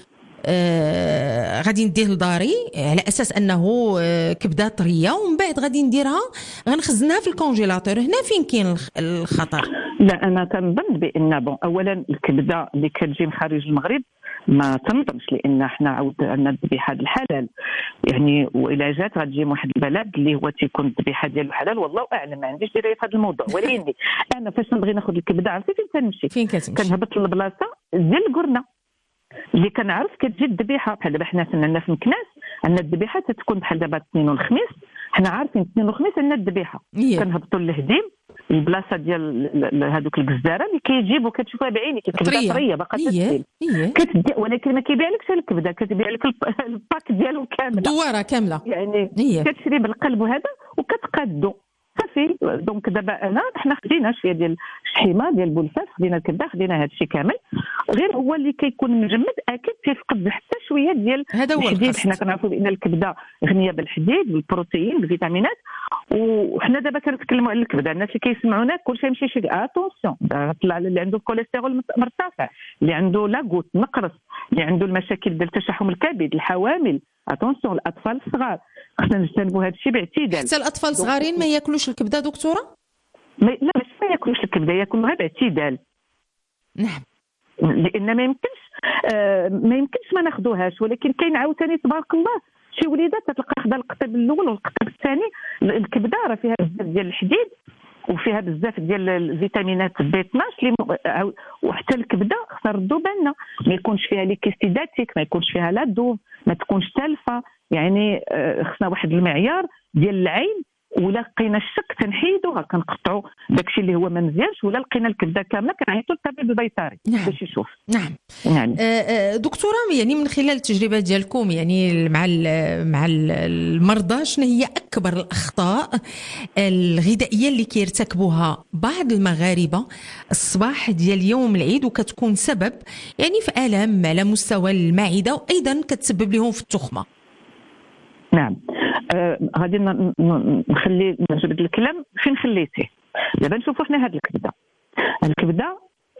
S3: غادي نديه لداري على اساس انه كبده طريه، ومن بعد غادي نديرها غنخزنها في الكونجيلاتور. هنا فين كاين الخطر؟
S6: لا، انا كنظن بان اولا الكبده اللي كتجي من خارج المغرب ما تنظمش، لان احنا عاود عندنا الذبيحه الحلال يعني، والا جات غتجي من واحد البلد اللي هو تيكون الذبيحه ديالو حلال، والله اعلم، ما عنديش درايه في هذا الموضوع. ولكن انا فاش نبغي ناخذ الكبده عرفتي فين تنمشي؟
S3: فين كتمشي؟
S6: كنهبط للبلاصه ديال القرنه اللي كنعرف كتجي الذبيحه. بحال دابا حنا عندنا في مكناس عندنا الذبيحه تتكون بحال دابا الاثنين والخميس، حنا عارفين الاثنين والخميس عندنا الذبيحه، كنهبطوا للهديم البلاصه ديال هذوك الجزاره اللي كيجيبوا كتشوفها بعينيك الكبده طريه باقا تسيل، ولكن ما كيبيع لكش الكبده، كتبيع لك الباك ديالو كامله،
S3: دواره كامله
S6: يعني كتشري بالقلب وهذا وكتقادو صافي. دونك دابا حنا خدينا شويه ديال الشحيمه ديال بولفاس، خدينا الكبده، خدينا هذا الشيء كامل غير هو اللي كيكون مجمد اكيد تيفقد حتى شويه ديال
S3: هذا هو
S6: الحديد.
S3: القصد.
S6: حنا كنعرفوا بان الكبده غنيه بالحديد بالبروتين بالفيتامينات، وحنا دابا كنتكلموا على الكبده. الناس اللي كيسمعونا كلشي يمشي شي اتونسيون، طلع اللي عنده الكوليسترول مرتفع، اللي عنده لاغوت نقرس، اللي عنده المشاكل ديال تشحم الكبد، الحوامل، اتونسيون الاطفال الصغار، خصنا نجتنبوا هذا الشيء باعتدال.
S3: حتى الاطفال الصغارين ما ياكلوش الكبده دكتوره؟
S6: لا ماشي ما ياكلوش الكبده، ياكلوها باعتدال.
S3: نعم.
S6: لان ما يمكنش ما ناخذوهاش، ولكن كاين عاوتاني تبارك الله شي وليدات تلقى خدا القطب الاول والقطب الثاني. الكبده راه فيها بزاف ديال الحديد وفيها بزاف ديال الفيتامينات بي 12 وحتى الكبده خصنا نردوا بالنا ما يكونش فيها ليكيستيداتيك، ما يكونش فيها لا دوف، ما تكونش تالفه. يعني خصنا واحد المعيار ديال العين، ولا لقينا الشك تنحيدوها كنقطعوا داكشي اللي هو ما مزيانش، ولا لقينا الكبده كامله كنعيطوا للطبيب البيطري باش يشوف.
S3: نعم.
S6: يعني
S3: دكتوره، يعني من خلال التجربه ديالكم يعني مع المرضى، شنو هي اكبر الاخطاء الغذائيه اللي كيرتكبوها بعض المغاربه الصباح ديال يوم العيد، وكتكون سبب يعني في الام على مستوى المعده، وايضا كتسبب لهم في التخمه؟
S6: نعم. غادي نخلي نجبد الكلام فين خليتيه. دابا نشوفوا حنا هذه الكبده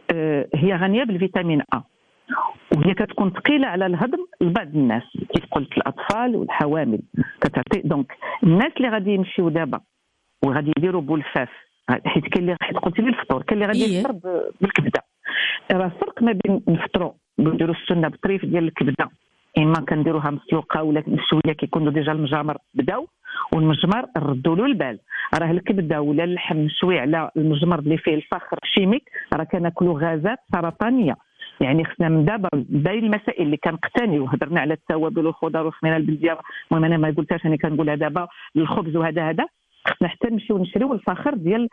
S6: هي غنيه بالفيتامين A، وهي كتكون ثقيله على الهضم لبعض الناس كيف قلت الاطفال والحوامل. كتعطي دونك الناس اللي غادي يمشيو دابا وغادي يديروا بولفاف، حيت كاين اللي حيت قلتي لي الفطور، كاين اللي غادي يفطر بالكبده. راه الفرق ما بين نفطروا نديروا السنه بطريف ديال الكبده، اما كنديروها مسلوقه ولا شويه كيكونوا ديجا المجامر بداو، والمجمر نردوا له البال. راه الكبده ولا اللحم مشوي على المجمر اللي فيه الفخر الشيميك راه كناكلوا غازات سرطانيه. يعني خصنا من دابا باين المسائل اللي كنقتنيو، هضرنا على التوابل والخضر والخميره البلديه، المهم انا ما قلتهاش، انا كنقولها دابا الخبز وهذا خصنا حتى نمشيو نشريو الفخر ديال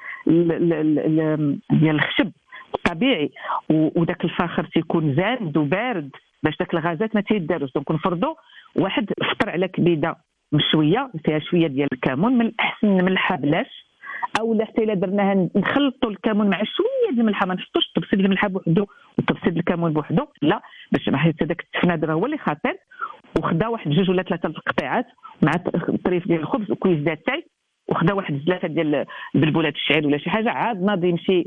S6: الخشب الطبيعي، وداك الفخر تيكون زاد وبارد باش داك الغازات ما تيداروش. دونك نفرضوا واحد فطر على كبيده مشويه فيها شويه ديال الكمون، من الاحسن نملحها بلاش، او لا حتى الا درناها نخلطوا الكمون مع شويه ديال الملحه، ما نحطوش تبسيط الملحه بوحدو وتبسيط الكمون بوحدو، لا، باش ما حيت هذاك التفناد راه هو اللي خطير. وخدا واحد 2 ولا 3 القطيعات مع طريف ديال الخبز وكويس ديال التاي، وخدا واحد 3 ديال البلبولات الشعير ولا شي حاجه، عاد ناضي يمشي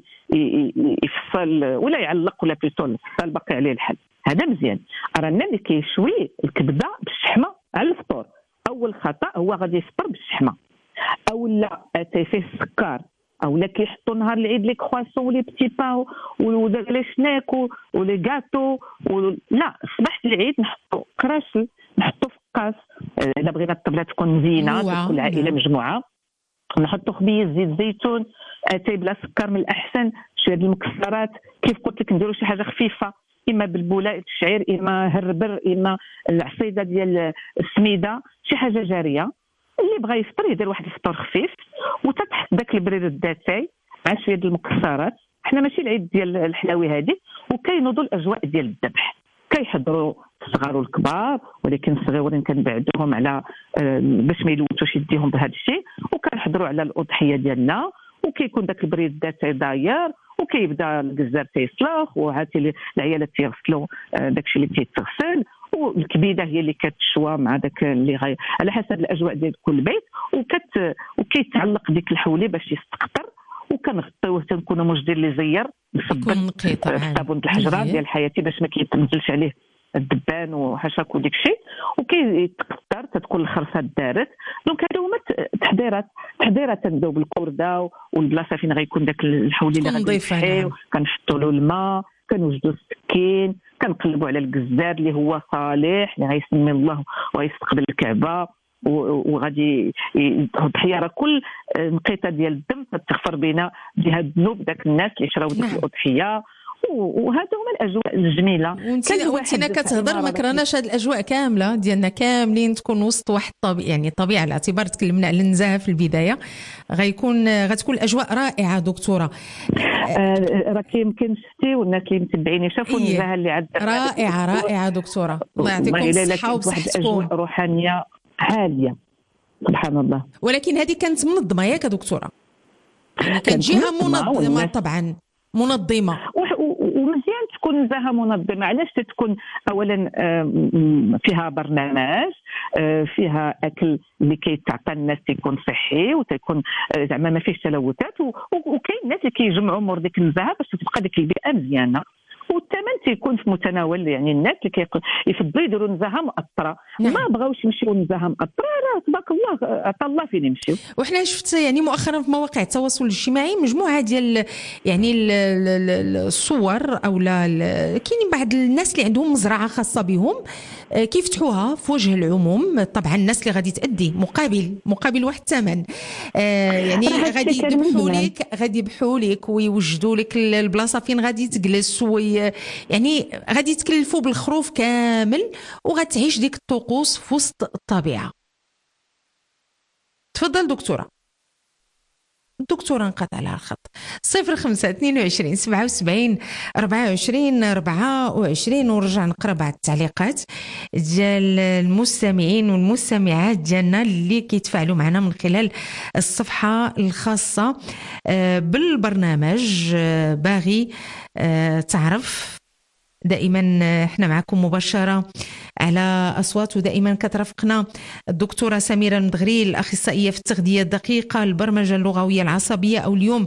S6: يفصل ولا يعلق ولا بليتو الفصل باقي عليه الحل. هذا مزيان. رانا اللي كيشوي الكبده بالشحمه على الفطور، اول خطا هو غادي يفطر بالشحمه، او لا اتاي فيه السكر، او لا كيحطوا نهار العيد لي كرواسون ولي بتي با ولي شناك ولي غاتو لا، صباح العيد نحطوا كراشل، نحطوا فقاس، الا بغينا الطبله تكون مزينه تكون العائله مجموعه، نحطوا خبيز زيت زيتون، اتاي بلا سكر من الاحسن، شويه المكسرات كيف قلت لك نديروا شي حاجه خفيفه، اما بالبوله الشعير، اما هربر، اما العصيده ديال السميده، شي حاجه جاريه. اللي بغى يفطر يدير واحد الفطور خفيف وتتحط داك البريد الداتاي مع شويه المكسرات. حنا ماشي العيد ديال الحلاوي هذه، وكينوضوا الاجواء ديال الذبح، كيحضروا الصغار والكبار، ولكن الصغيورين كنبعدوهم على باش ما يلوثوش يديهم بهذا الشيء، وكنحضروا على الاضحيه ديالنا، وكيكون داك البريد الداتاي داير، وكيبدا الجزار تيسلخ، وهاتي العيالات تيغسلوا داكشي اللي تيتغسل، والكبيده هي اللي كتشوى مع داك اللي على حسب الاجواء ديال كل بيت، وكيتعلق ديك الحولي باش يستقطر، وكنغطيوه تنكونوا موجدين اللي زير نصبن الصابون الحجره ديال حياتي باش ما كيتنزلش عليه الدبان وحشاك وديك الشيء، وكيتقطر تتكون الخرصه دارت. دونك هادو هما التحضيرات تنبداو بالكورده والبلاصه فين غيكون داك الحولي اللي غادي نحيو، كنحطوا له الماء، كنوجدوا السكين، كنقلبوا على الجزار اللي هو صالح اللي غيسمي الله وغيستقبل الكعبه، وغادي الضحيه راه كل نقيطه ديال الدم تغفر بنا بها الذنوب داك الناس اللي شراو ديك الاضحيه. وهذا هما الاجواء الجميله.
S3: وانتنا كتهضر ما كرهناش هذه الاجواء كامله ديالنا كاملين تكون وسط واحد يعني الطبيعه، على اعتبار تكلمنا على النزاهه في البدايه، غتكون الاجواء رائعه دكتوره.
S6: راه يمكن شفتي والناس اللي متبعين شافوا النزاهه اللي عندنا
S3: رائعه دكتوره، الله يعطيكم الصحه وبصحتكم.
S6: روحانيه عاليه سبحان الله.
S3: ولكن هذه كانت منظمه ياك دكتوره؟ يعني كانت جهه منظمه طبعا منظمه،
S6: ومزيان تتكون نزاهه منظمه. علاش تتكون؟ اولا فيها برنامج، فيها اكل اللي كيتعطى الناس تيكون صحي وتيكون زعما ما فيهش تلوثات، وكاين الناس اللي كيجمعوا مور ديك النزاهه باش تبقى ديك البيئه مزيانه، والثمن تيكون في متناول يعني الناس اللي يفضلوا يديروا نزاهه مؤطره. ما بغاوش يمشيو نزاهه مؤطره، راه تبارك الله عطا الله فين يمشيو.
S3: وحنا شفت يعني مؤخرا في مواقع التواصل الاجتماعي مجموعه ديال يعني الصور او كاينين بعض الناس اللي عندهم مزرعه خاصه بهم كيفتحوها في وجه العموم. طبعا الناس اللي غادي تأدي مقابل واحد الثمن، يعني غادي يذبحوا لك ويوجدوا لك البلاصه فين غادي تجلس، يعني غادي يتكلفوا بالخروف كامل وغتعيش ديك الطقوس في وسط الطبيعه. تفضل دكتورة انقطع على الخط. 0522 77 24 24 ورجع نقرا بعض التعليقات ديال المستمعين والمستمعات ديالنا اللي كيتفاعلوا معنا من خلال الصفحة الخاصة بالبرنامج. باغي تعرف دائما احنا معكم مباشرة على أصوات، ودائما كترافقنا الدكتورة سميرة المدغري الأخصائية في التغذية الدقيقة، البرمجة اللغوية العصبية، أو اليوم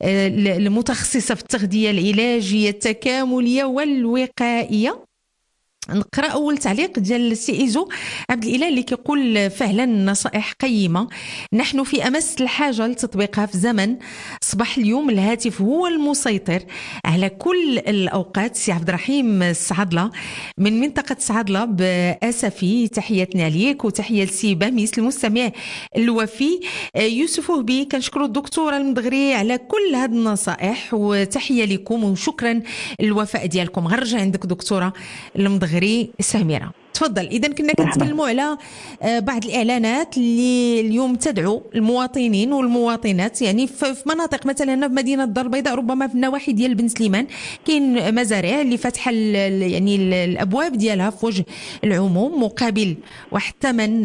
S3: المتخصصة في التغذية العلاجية التكاملية والوقائية. نقرأ أول تعليق ديال السي إيزو عبد الإله اللي كيقول فعلا نصائح قيمة نحن في أمس الحاجة لتطبيقها في زمن صباح اليوم الهاتف هو المسيطر على كل الأوقات. سي عبد الرحيم السعدلة من منطقة السعدلة بأسفي، تحياتنا ليك وتحية لسي باميس المستمع الوفي. يوسف وهبي كنشكروا الدكتورة المدغري على كل هذه النصائح وتحية لكم وشكرا الوفاء ديالكم. غنرجع عندك دكتورة المدغري سميرة، تفضل. إذا كنا كنتكلموا على بعض الإعلانات اللي اليوم تدعو المواطنين والمواطنات، يعني في مناطق مثلا هنا في مدينة الدار البيضاء، ربما في النواحي ديال بن سليمان كاين مزارع اللي فاتحة يعني الأبواب ديالها في وجه العموم مقابل واحد الثمن،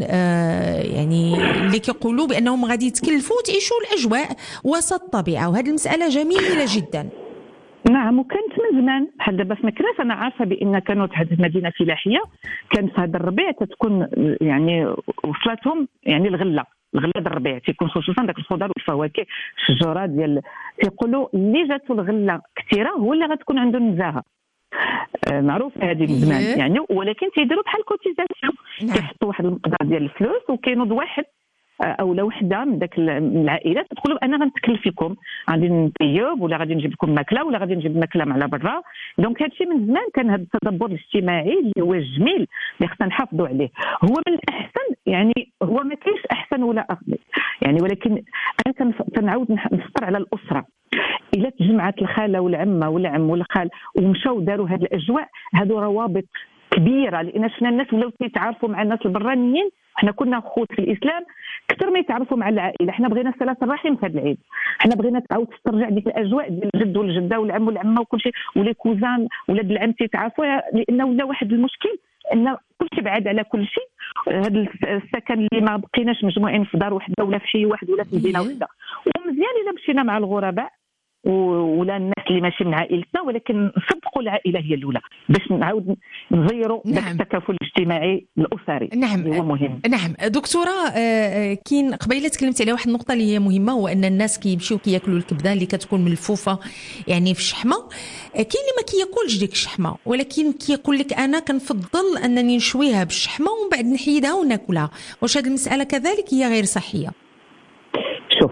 S3: يعني اللي كيقولوا بأنهم غادي يتكلفوا وتعيشوا الأجواء وسط الطبيعة، وهذه المسألة جميلة جدا.
S6: نعم، وكانت من زمان بحال دابا في مكناس. انا عارفه بان كانوا هذه مدينه فلاحيه، كان في هذا الربيع تتكون يعني وصلتهم يعني الغله ديال الربيع تيكون خصوصا داك الخضر والفواكه الشجرات ديال تيقولوا اللي جاتو الغله كثيره هو اللي غتكون عنده النزاهه. معروف هذه من زمان يعني، ولكن تيديروا بحال كوتيزاسيون، كيحطوا واحد المقدار ديال الفلوس وكينوض واحد او لا وحده من داك العائلات تقول انا غنتكلف لكم، غادي نطيب ولا غادي نجيب لكم ماكله ولا غادي نجيب ماكله من على برا. دونك هادشي من زمان كان هذا التدبر الاجتماعي اللي هو الجميل اللي خصنا نحافظوا عليه. هو من الاحسن يعني، هو ما كاينش احسن ولا افضل يعني، ولكن انا كنعاود نفطر على الاسره. الا تجمعات الخاله والعمه والعم والخال ومشاو داروا هذه الاجواء، هذو روابط كبيره، لان شفنا الناس ولاو يتعارفوا مع الناس البرانيين. احنا كنا خوت في الاسلام كثر ما يتعرفوا مع العائله. احنا بغينا صله الرحم في هذا العيد، احنا بغينا تعاود تسترجع ديك الاجواء ديال الجد والجده والعم والعمه وكل شيء، ولي كوزان ولاد العم تيتعرفوا، لانه ولا واحد المشكل ان كل شيء بعاد على كل شيء. هذا السكن اللي ما بقيناش مجموعين في دار وحده ولا في حي واحد ولا في مدينه وحده. ومزيان الا مشينا مع الغرباء ولا الناس اللي ماشي من عائلتنا، ولكن نصدقوا العائله هي الاولى باش نعاود نغيروا ذاك التكافل الاجتماعي الاسري.
S3: نعم،
S6: هو مهم.
S3: نعم دكتوره، كاين قبيله تكلمت على واحد النقطه اللي هي مهمه، هو ان الناس كيمشيو كياكلوا الكبده اللي كتكون ملفوفه يعني في الشحمه. كاين اللي ما كياكلش ديك الشحمه، ولكن كيقول لك انا كنفضل انني نشويها بالشحمه ومن بعد نحيدها وناكلها. واش هذه المساله كذلك هي غير صحيه؟
S6: شوف،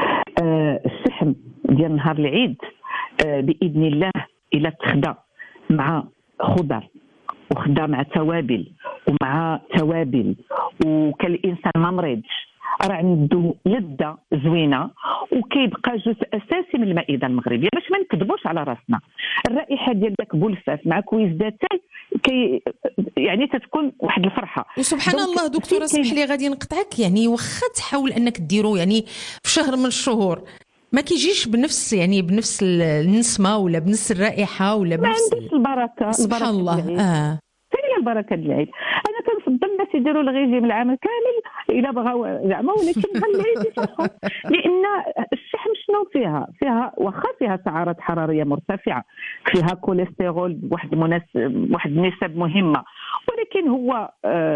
S6: الشحم ديال نهار العيد باذن الله الا تخدى مع خضر وخدى مع توابل ومع توابل وكان الانسان ما مريضش، راه عنده لذه زوينه وكيبقى جزء اساسي من المائده المغربيه. باش ما نكذبوش على راسنا، الرائحه ديال داك بولفاف مع كويس داتاي يعني تتكون واحد الفرحه.
S3: وسبحان الله دكتوره اسمح لي غادي نقطعك، يعني واخا تحاول انك ديرو يعني في شهر من الشهور ما كيجيش بنفس يعني بنفس النسمه ولا بنفس الرائحه ولا بنفس
S6: البركه.
S3: سبحان الله.
S6: البركه ديال العيد. انا كنفضل الناس يديروا الريجيم العام كامل الا بغاو زعما، ولكن نهار العيد يفرحوا، لان الشحم شنو فيها واخا فيها سعرات حراريه مرتفعه، فيها كوليسترول بواحد واحد النسب مهمه، ولكن هو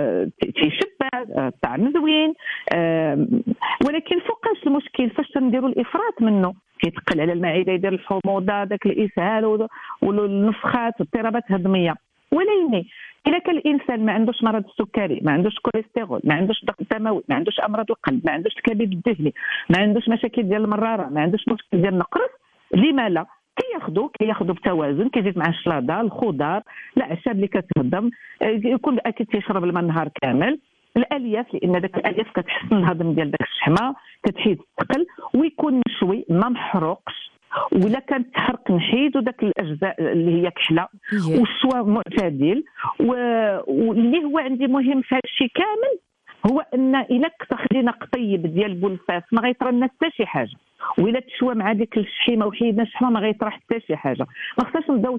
S6: تيشبع، طعم زوين، ولكن فوقاش المشكل فاش تنديروا الافراط منه، كيتقل على المعده، يدير الحموضه، داك الاسهال والنفخات والاضطرابات الهضميه. ولكن اذا كان الانسان ما عندوش مرض السكري، ما عندوش كوليسترول، ما عندوش ضغط دموي، ما عندوش امراض القلب، ما عندوش الكبد الدهني، ما عندوش مشاكل ديال المراره، ما عندوش مشكل ديال النقرس، لما لا كياخذوا بتوازن، كيزيد مع الشلاضه، الخضار، الاعشاب اللي كتهضم، يكون اكيد تيشرب الماء النهار كامل، الالياف، لان داك الالياف كتحسن الهضم ديال داك الشحمه، كتحيد الثقل، ويكون مشوي ما محروقش، ولا كانت تحرق نحيدوا داك الاجزاء اللي هي كحله، والشوا معتدل. واللي هو عندي مهم في هذا الشيء كامل هو ان الا خدينا قطيب ديال بولفاس ما غيطرى حتى شي حاجه، وإلا تشوى مع ديك الشحيمه وحيدنا الشحمه ما غيطرح حتى شي حاجه. ما خصناش نبداو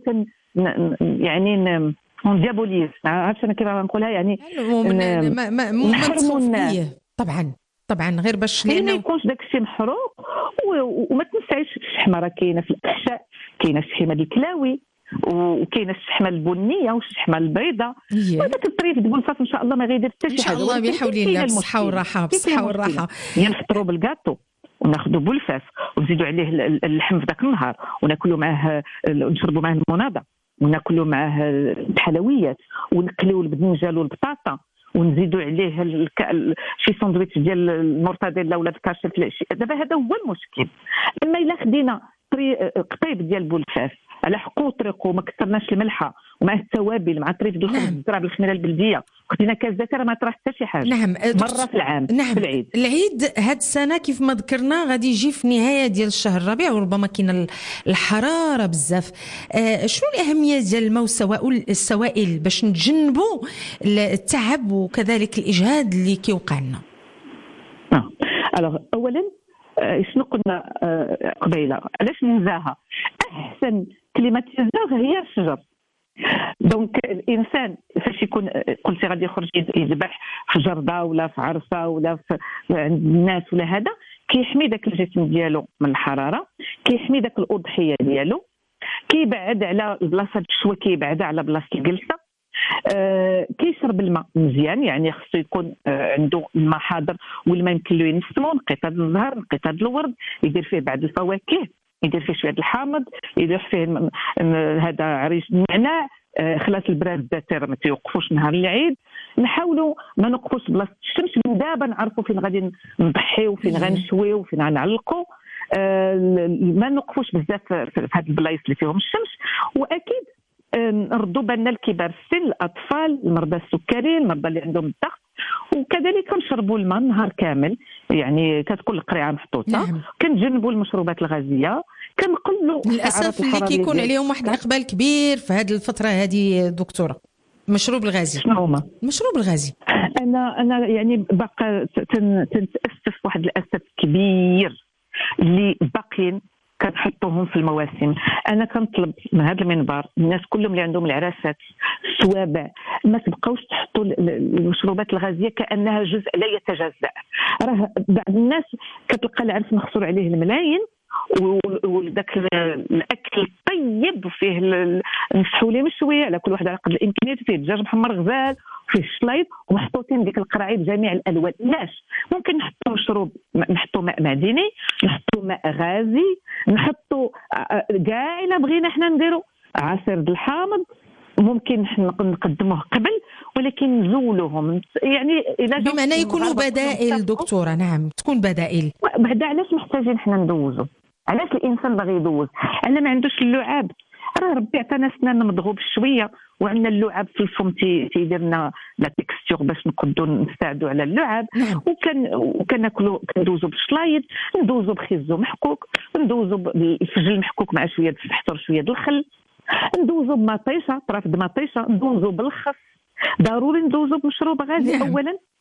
S6: يعني ديابوليز، عرفت انا كيف غنقولها، يعني
S3: نحرموا الناس. طبعا غير باش
S6: ما يكونش داك الشيء محروق. وما تنسايش الشحمه راه كاينه في الاحشاء، كاينه الشحمه الكلاوي، وكاينه الشحمه البنيه والشحمه البيضاء، وداك الطريف ديال الفاس ان شاء الله ما غيدير حتى شي حاجه،
S3: ان شاء الله بحول الله، بالصحه والراحه.
S6: نفطروا بالكاطو وناخذوا بولفاس ونزيدوا عليه اللحم في ذاك النهار، وناكلوا معاه، نشربوا معاه المناضه، وناكلوا معاه الحلويات، ونقليو البدنجال والبطاطا، ونزيدوا عليه شي ساندويتش ديال المرتديلا ولا الكاشف. دابا هذا هو المشكل. اما الا خدينا قطيب ديال بولفاس على حقو طريقو، ما كثرناش الملحه ومع التوابل مع طريف ديال الزرع بالخميره البلديه، خدينا كاس زيت، ما طرح حتى شي حاجه. مره في العام. في
S3: العيد هاد السنه كيف ما ذكرنا غادي يجي في نهايه ديال الشهر الربيع، وربما كاين الحراره بزاف. شنو الاهميه ديال الماء والسوائل باش نتجنبوا التعب وكذلك الاجهاد اللي كيوقع لنا؟
S6: اولا شنو قلنا قبيله، علاش ننزاها؟ احسن كليماتيزور هي الشجر. دونك الانسان فاش يكون قلتي غادي يخرج يذبح في جرده ولا في عرسه ولا في عند الناس ولا هذا، كيحمي داك الجسم ديالو من الحراره، كيحمي داك الاضحيه ديالو، كيبعد على البلاصه الشوا، كيبعد على بلاصه الجلسه، كيشرب الماء مزيان، يعني خصو يكون عنده الماء حاضر، والماء يمكن له ينسمو، نقيطه الزهر، نقيطه الورد، يدير فيه بعض الفواكه، يدير فيه شويه الحامض، يدير فيه هذا عريش النعناع، خلاص البراد الدسر ما تيوقفوش نهار العيد. نحاولوا ما نوقفوش بلاصه الشمس، من دابا نعرفوا فين غادي نضحيو، فين غنشويو، فين غنعلقوا، ما نوقفوش بزاف في هاد البلايص اللي فيهم الشمس. واكيد نردوا بالنا الكبار السن، الاطفال، المرضى السكري، المرضى اللي عندهم الضغط، وكذلك نشربوا الماء النهار كامل، يعني كتكون القريعه محطوطه. كنتجنبوا المشروبات الغازيه، كنقلوا
S3: للاسف اللي كيكون عليهم واحد الاقبال كبير في هذه الفتره هذه دكتوره. المشروب الغازي،
S6: شنو هما
S3: المشروب الغازي؟
S6: انا يعني باقا تنتاسف واحد الاسف كبير اللي باقيين كنحطوهم في المواسم. انا كنطلب من هذا المنبر الناس كلهم اللي عندهم العراسات، السوابع، ما تبقاوش تحطوا المشروبات الغازيه كانها جزء لا يتجزا. راه بعض الناس كتلقى العرس مخسور عليه الملايين، وداك الاكل الطيب فيه المسحولي مشوي على كل واحد على قدر الامكانيات، فيه الدجاج محمر غزال، فيه الشلايط، ومحطوطين ديك القراعي بجميع الالوان. لاش ممكن نحطوا مشروب، نحطوا ماء معدني، نحطوا ماء غازي، نحطوا كاع الا بغينا حنا نديروا عصير الحامض، ممكن نقدموه قبل، ولكن نزولوهم يعني الى
S3: بمعنى يكونوا بدائل دكتوره. نعم، تكون بدائل.
S6: بعدا علاش محتاجين حنا ندوزو؟ علاش الانسان باغي يدوز؟ انا ما عندوش اللعاب، راه ربي عطانا سنان مضغوب شويه، وعندنا اللعاب في الفم تيدير لنا لا تكستور باش نقدروا نستعدوا على اللعاب. وكناكلوا، كندوزوا بالشلايط، ندوزوا بخيزو محكوك، ندوزوا بالفجل محكوك مع شويه السحتور شويه الخل، ندوزوا بمطيشه، طرف د مطيشه، ندوزوا بالخس. ضروري ندوزوا بمشروب غازي. اولا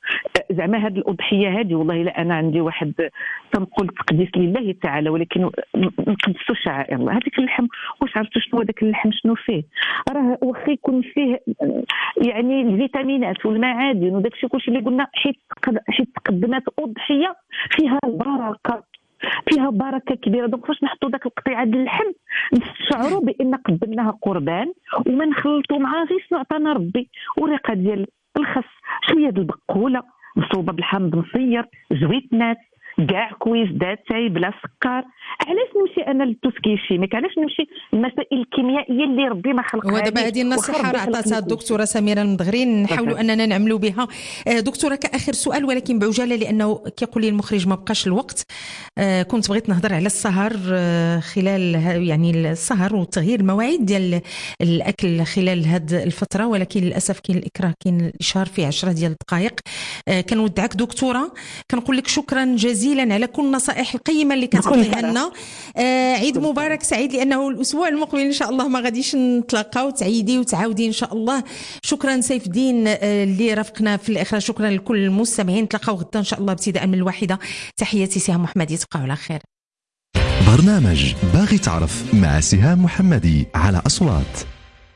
S6: زعما هذه الاضحيه هذه والله لا انا عندي واحد تنقول تقديس لله تعالى، ولكن نقدسوا شعائر الله. هذاك اللحم واش عرفتوا شنو هذاك اللحم شنو فيه؟ راه واخا يكون فيه يعني الفيتامينات والمعادن وداك الشيء كلشي اللي قلنا، حيت تقدمات اضحيه فيها البركه، فيها بركه كبيره. دونك فاش نحطوا داك القطيعه ديال اللحم نشعروا بان قدمناها قربان، وما نخلطوا معها غير شنو عطانا ربي، ورقه ديال الخس، شويه ديال البقوله مصوبه بالحامض مصير، زويتنات كاع كويس داتاي بلا سكر. علاش نمشي انا للتوسكي الشيميك؟ علاش نمشي للمسائل الكيميائيه اللي ربي ما خلقهاش؟
S3: ودابا هذه النصيحه راه عطاتها الدكتوره سميره المدغري، نحاولوا اننا نعملوا بها. دكتوره كاخر سؤال ولكن بعجاله لانه كيقول لي المخرج ما بقاش الوقت. كنت بغيت نهضر على السهر خلال يعني السهر وتغيير المواعيد ديال الاكل خلال هذه الفتره، ولكن للاسف كاين الاكراه، كاين الاشهار في 10 ديال الدقائق. كنودعك دكتوره، كنقول لك شكرا جزيلا على كل النصائح القيمه اللي كتعطيها لنا. عيد مبارك سعيد، لانه الاسبوع المقبل ان شاء الله ما غاديش نتلاقاو، تعيدي وتعاودي ان شاء الله. شكرا سيف الدين اللي رافقنا في الاخراج، شكرا لكل المستمعين. نتلاقاو غدا ان شاء الله ابتداء من 1. تحياتي سهام محمدي، تبقاو على خير.
S1: برنامج باغي تعرف مع سهام محمدي على أصوات.